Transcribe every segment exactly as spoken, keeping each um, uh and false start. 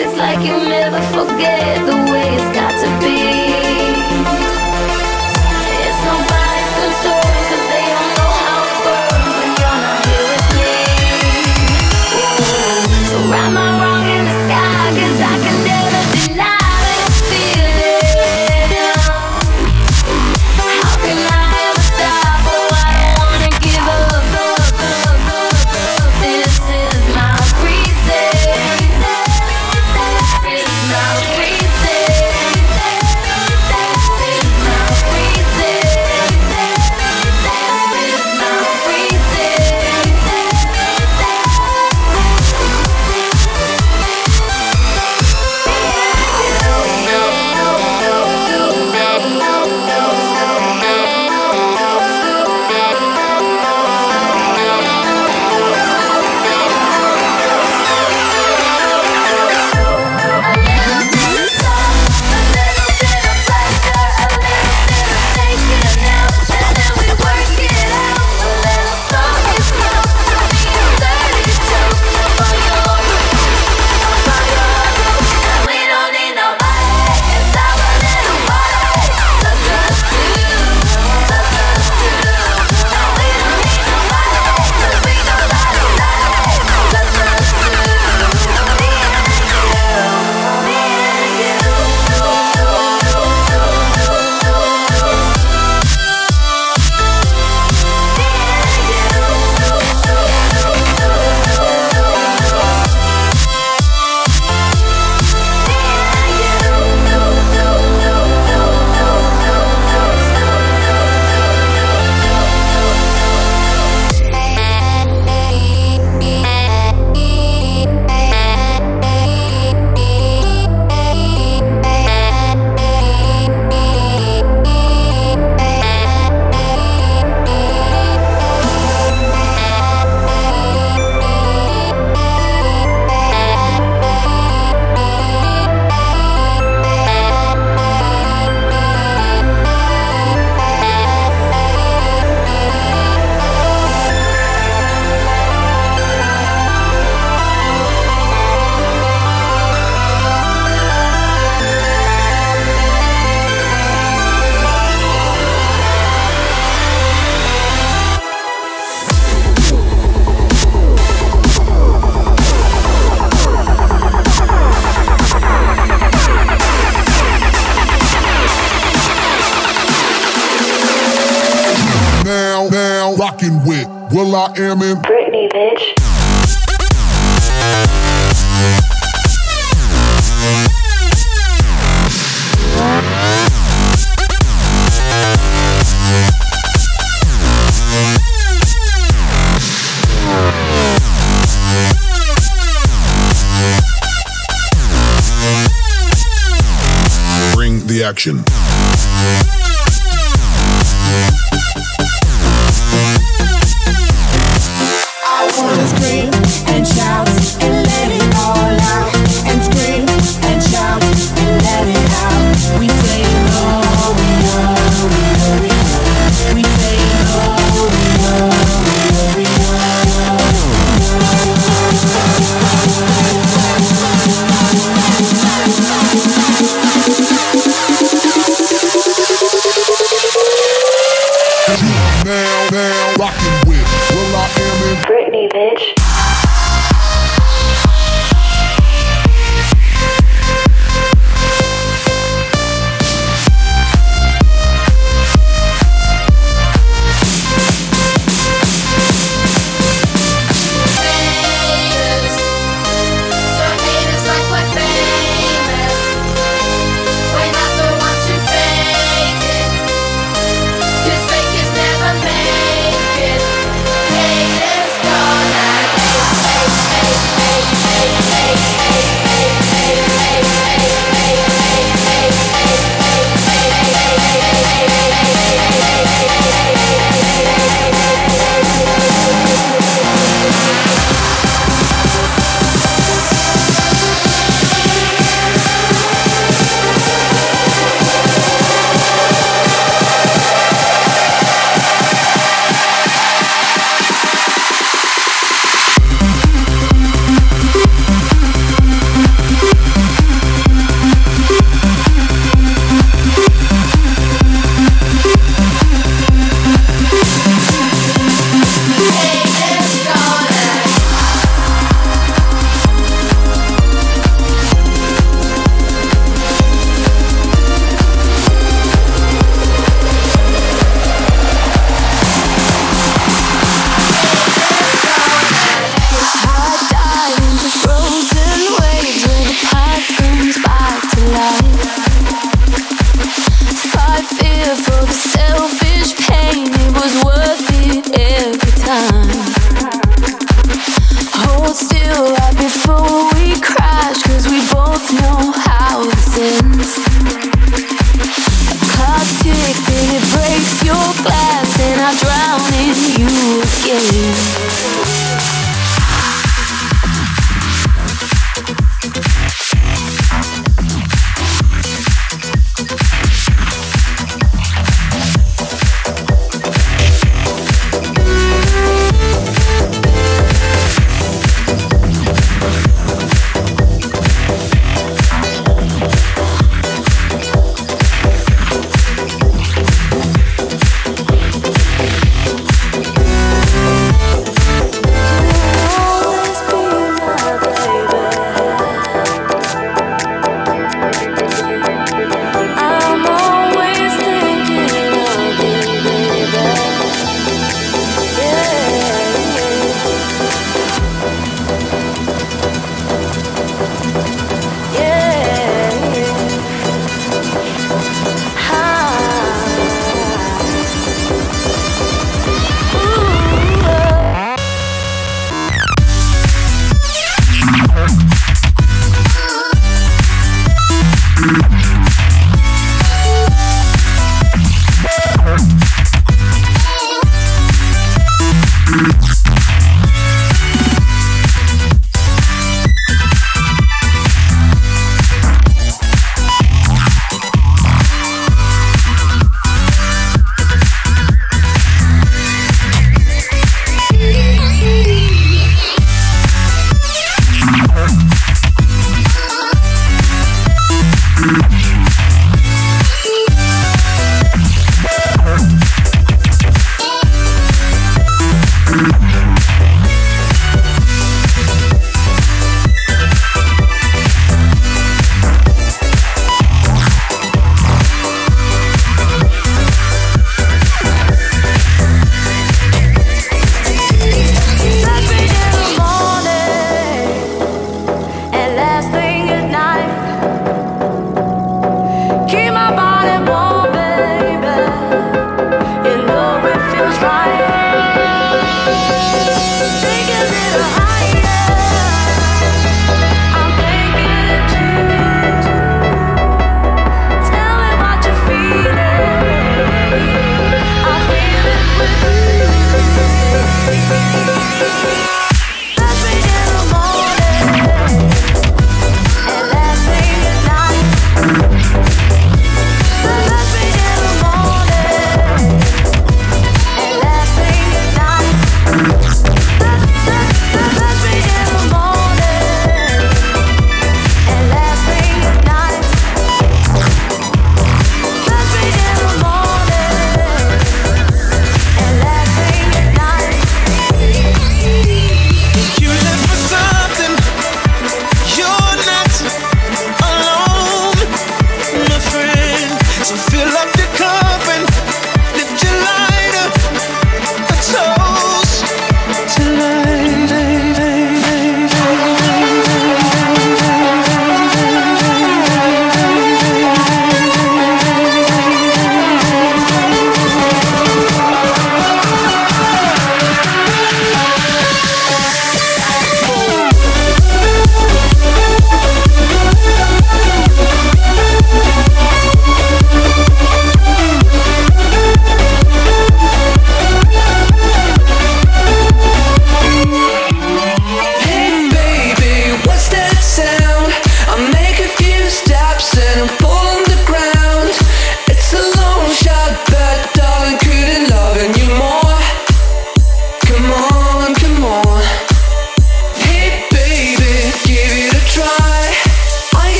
It's like you never forget the way it's got to be. It's nobody's concern, 'cause they don't know how it burns when you're not here with me. Ooh. So write my wrong in the sky, 'cause I can never deny this feeling. How can I ever stop? Oh, I don't wanna give up. This is my reason. This is my reason. This is my reason. This is my Rockin' with Will I Am in Britney, bitch. Bring the action. Scream and shout and let it all out. And scream and shout and let it out. We say no, we know, we know, we know. We say no, we know, we know, Now, now, rockin' with Will I Am in Britney, bitch.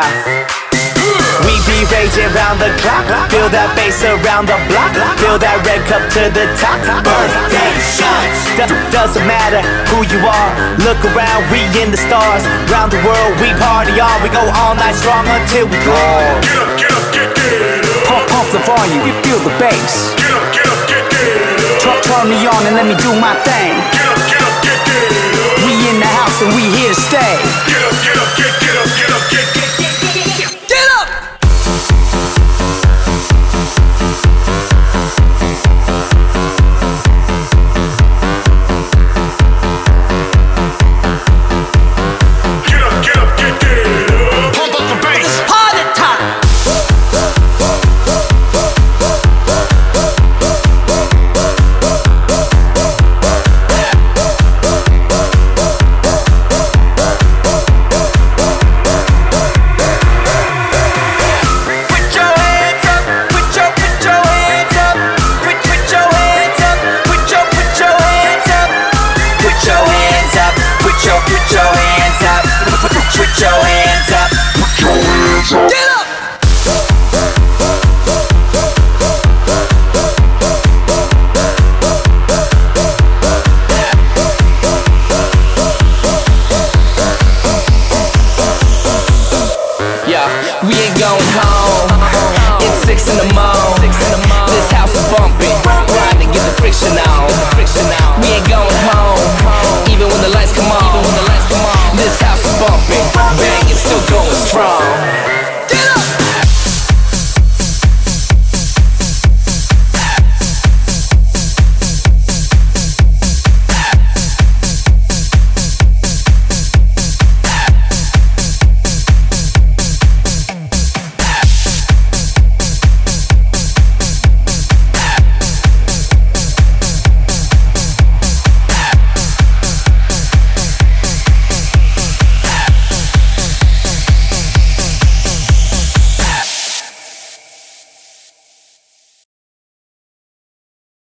We be raging round the clock. Feel that bass around the block. Feel that red cup to the top. Birthday shots. Do- doesn't matter who you are. Look around, we in the stars. Round the world, we party on. We go all night strong until we go. Get up, get up, get, get up. Pump, pump the volume, you feel the bass. Get up, get up, get, get up. Turn, turn me on and let me do my thing. Get up, get up, get, get up. We in the house and we here to stay. Get up,